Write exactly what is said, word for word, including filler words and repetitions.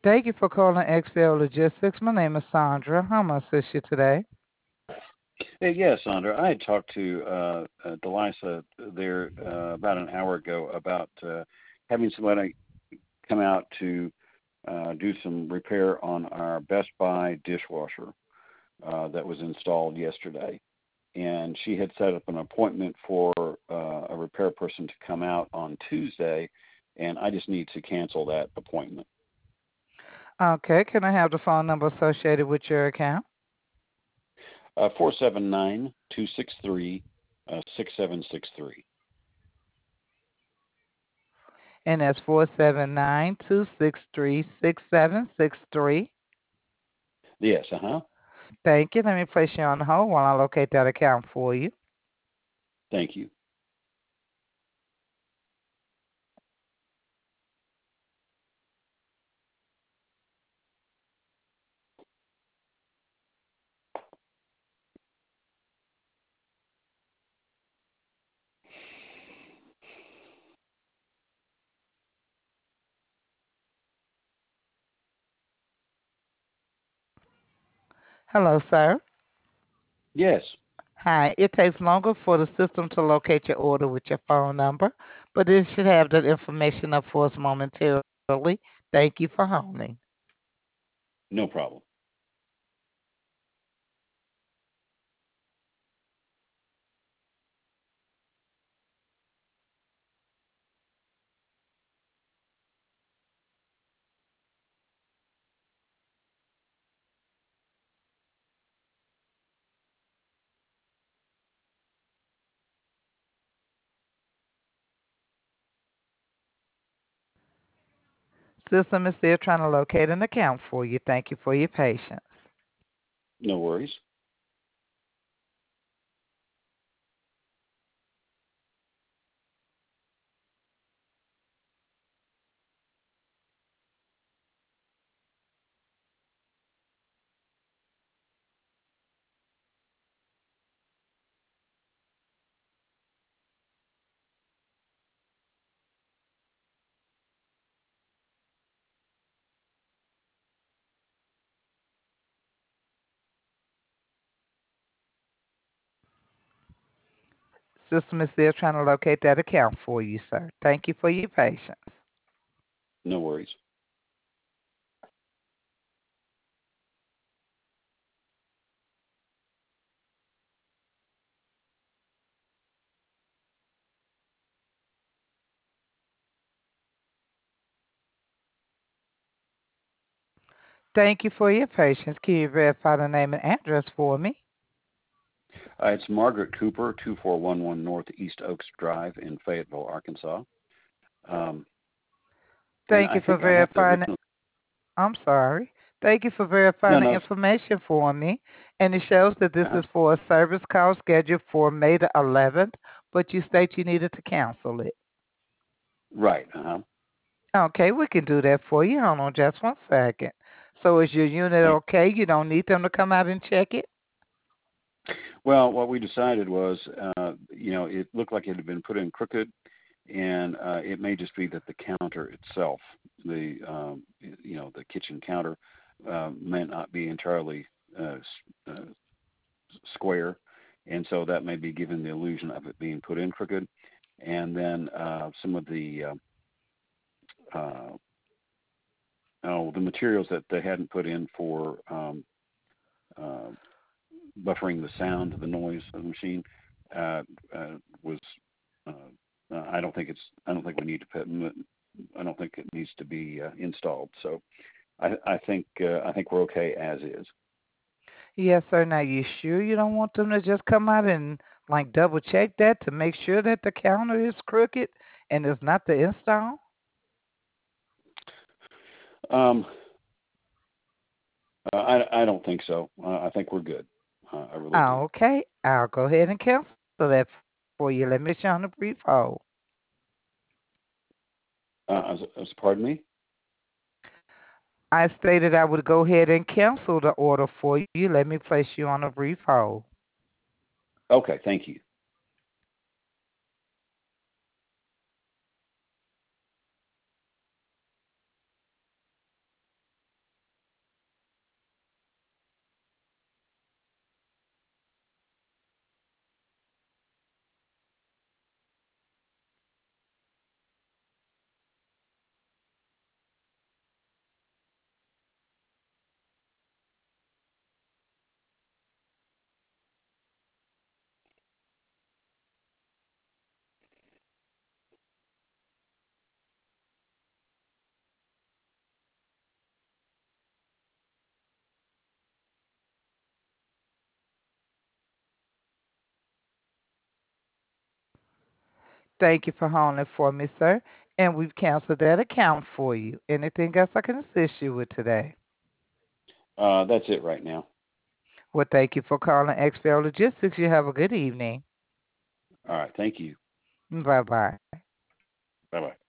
Thank you for calling X P L Logistics. My name is Sandra. How may I assist you today? Hey, yes, Sandra. I had talked to uh, uh, Delisa there uh, about an hour ago about uh, having somebody come out to uh, do some repair on our Best Buy dishwasher uh, that was installed yesterday. And she had set up an appointment for uh, a repair person to come out on Tuesday, and I just need to cancel that appointment. Okay, can I have the phone number associated with your account? Uh, four seven nine, two six three, uh, six seven six three. And that's four seven nine two six three six seven six three. Yes, uh-huh. Thank you. Let me place you on hold while I locate that account for you. Thank you. Hello, sir. Yes. Hi. It takes longer for the system to locate your order with your phone number, but it should have that information up for us momentarily. Thank you for holding. No problem. System is still trying to locate an account for you. Thank you for your patience. No worries. System is still trying to locate that account for you, sir. Thank you for your patience. No worries. Thank you for your patience. Can you verify the name and address for me? Uh, it's Margaret Cooper, two four one one North East Oaks Drive in Fayetteville, Arkansas. Um, and Thank I you for think I have the verifying. original. I'm sorry. Thank you for verifying No, the no. information for me. And it shows that this Uh-huh. is for a service call scheduled for May the eleventh, but you state you needed to cancel it. Right. Uh-huh. Okay, we can do that for you. Hold on just one second. So is your unit Thank okay? You don't need them to come out and check it? Well, what we decided was, uh, you know, it looked like it had been put in crooked, and uh, it may just be that the counter itself, the um, you know, the kitchen counter, uh, may not be entirely uh, uh, square, and so that may be giving the illusion of it being put in crooked. And then uh, some of the uh, uh, oh, the materials that they hadn't put in for um, uh, buffering the sound, the noise of the machine, uh, uh, was. Uh, uh, I don't think it's. I don't think we need to put. I don't think it needs to be uh, installed. So I, I think. Uh, I think we're okay as is. Yes, sir. Now, you sure you don't want them to just come out and like double check that to make sure that the counter is crooked and it's not the install? Um, uh, I, I don't think so. Uh, I think we're good. Uh, I really do. Oh, okay. I'll go ahead and cancel that for you. Let me show on a brief hold. Uh, as, as, pardon me. I stated I would go ahead and cancel the order for you. Let me place you on a brief hold. Okay, thank you. Thank you for holding for me, sir. And we've canceled that account for you. Anything else I can assist you with today? Uh, that's it right now. Well, thank you for calling X P L Logistics. You have a good evening. All right. Thank you. Bye bye. Bye bye.